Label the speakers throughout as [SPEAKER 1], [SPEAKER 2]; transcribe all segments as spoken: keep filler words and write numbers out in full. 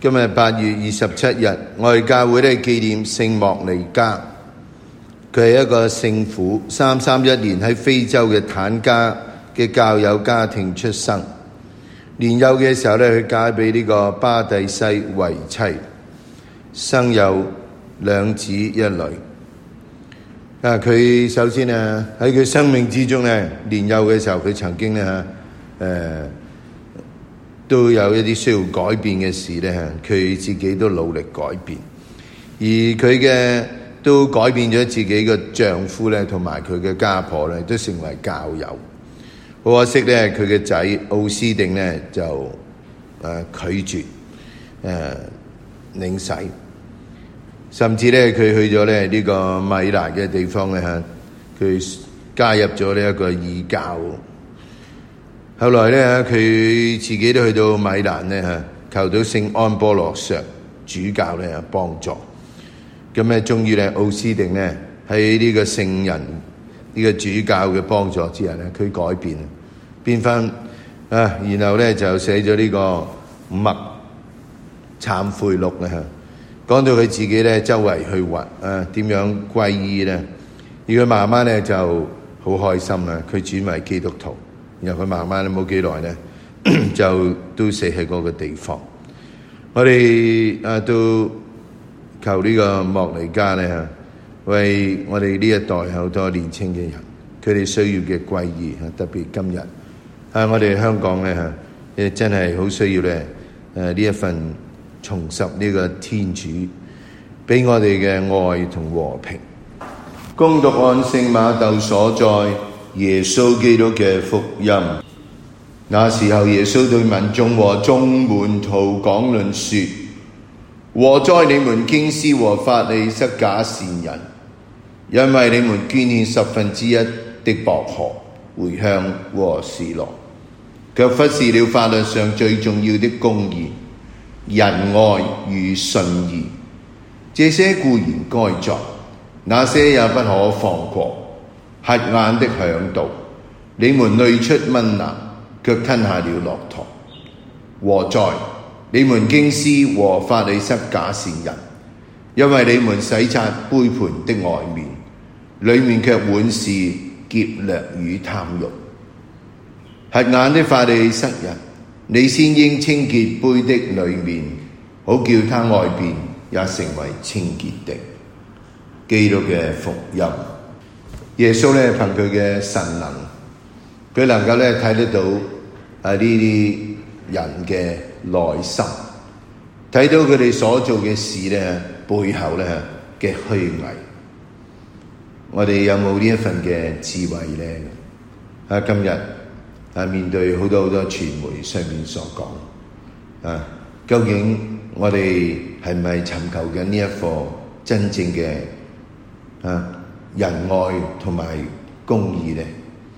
[SPEAKER 1] 今日八月二十七日，我哋教會咧紀念聖莫尼加。佢係一個聖婦，三三一年喺非洲嘅坦加嘅教友家庭出生。年幼嘅時候咧，佢嫁俾呢個巴蒂西為妻，生有兩子一女。啊，佢首先啊喺佢生命之中咧，年幼嘅時候佢曾經咧誒。呃都有一啲需要改變嘅事咧，佢自己都努力改變，而佢嘅都改變咗自己嘅丈夫咧，同埋佢嘅家婆咧，都成為教友。好可惜咧，佢嘅仔奧斯定咧就誒、呃、拒絕誒、呃、領洗，甚至咧佢去咗咧呢個米蘭嘅地方咧嚇，佢加入咗呢一個異教。後來咧，佢自己都去到米蘭咧嚇，求到聖安波羅爵主教咧幫助。咁咧，終於咧，奧斯定咧喺呢個聖人呢、呢個主教嘅幫助之下咧，佢改變，變翻啊，然後咧就寫咗呢個默懺悔錄咧嚇，講到佢自己咧周圍去揾啊點樣歸依咧，而佢媽媽咧就好開心啦，佢轉為基督徒。然後佢慢慢咧冇幾耐咧，就都死喺嗰個地方。我哋啊都求呢個莫尼加咧嚇，為我哋呢一代好多年青嘅人，佢哋需要嘅歸依嚇，特別今日啊，我哋香港咧嚇，誒真係好需要咧誒呢一份重拾呢個天主俾我哋嘅愛同和平。恭讀按聖馬竇所載耶穌基督嘅福音。那時候，耶穌對民眾和眾門徒講論說：禍哉你們經師和法利塞假善人，因為你們捐獻十分之一的薄荷、茴香和蒔蘿，卻忽視了法律上最重要的公義、仁愛與信義。這些固然該作，那些也不可放過。瞎眼的嚮導，你們濾出蚊蝻，卻吞下了駱駝。禍哉你們經師和法利塞假善人，因為你們洗擦杯盤的外面，裡面卻滿是劫掠與貪慾。瞎眼的法利塞人，你先應清潔杯的裡面，好叫他外邊也成為清潔的。基督嘅福音。耶穌咧憑佢嘅神能，佢能夠咧睇得到啊呢啲人嘅內心，睇到佢哋所做嘅事咧背後咧嘅虛偽。我哋有冇呢一份嘅智慧咧？啊，今日啊面對好多好多傳媒上面所講啊，究竟我哋係咪尋求緊呢一顆真正嘅啊仁愛同埋公義呢？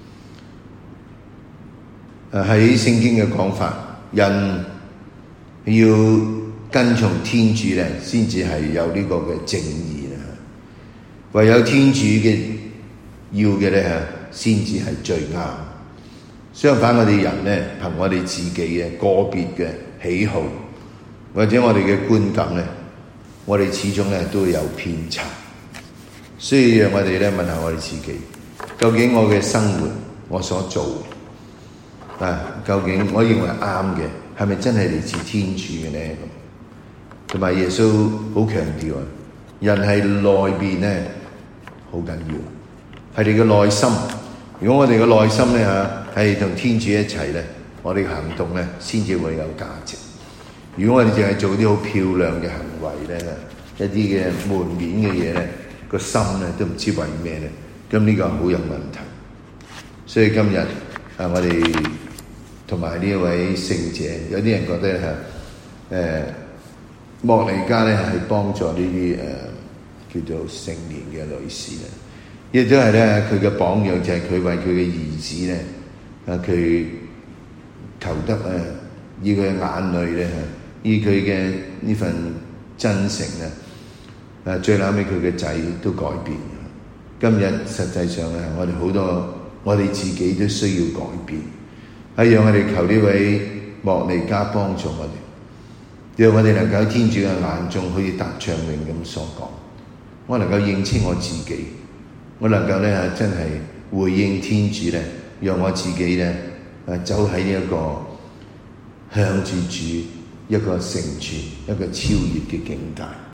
[SPEAKER 1] 誒喺聖經嘅講法，人要跟從天主咧，先至係有呢個嘅正義啦。唯有天主嘅要嘅咧，先至係最啱。相反，我哋人咧，憑我哋自己嘅個別嘅喜好，或者我哋嘅觀感咧，我哋始終咧都會有偏差。所以讓我哋咧問下我哋自己，究竟我嘅生活，我所做啊，究竟我認為啱嘅，係咪真係嚟自天主嘅咧？同埋耶穌好強調啊，人係內邊咧好緊要，係你嘅內心。如果我哋嘅內心咧嚇係同天主一齊咧，我哋嘅行動咧先至會有價值。如果我哋淨係做啲好漂亮嘅行為咧，一啲嘅門面嘅嘢咧，個心咧都唔知為咩咧，咁呢個好有問題。所以今日啊，我哋同埋呢一位聖者，有啲人覺得嚇誒莫尼加咧係幫助呢啲誒叫做成年嘅女士咧，亦都係咧佢嘅榜樣就係佢為佢嘅兒子咧啊，佢求得啊，以佢嘅眼淚咧，以佢嘅呢份真誠咧。誒最後尾佢嘅仔都改變。今日實際上咧，我哋好多我哋自己都需要改變，係讓我哋求呢位莫尼加幫助我哋。 讓我哋能夠喺天主嘅眼中，好似達長榮咁所講，我能夠認清我自己，我能夠咧真係回應天主咧，讓我自己咧誒走喺呢一個向住主一個成全、一個超越嘅境界。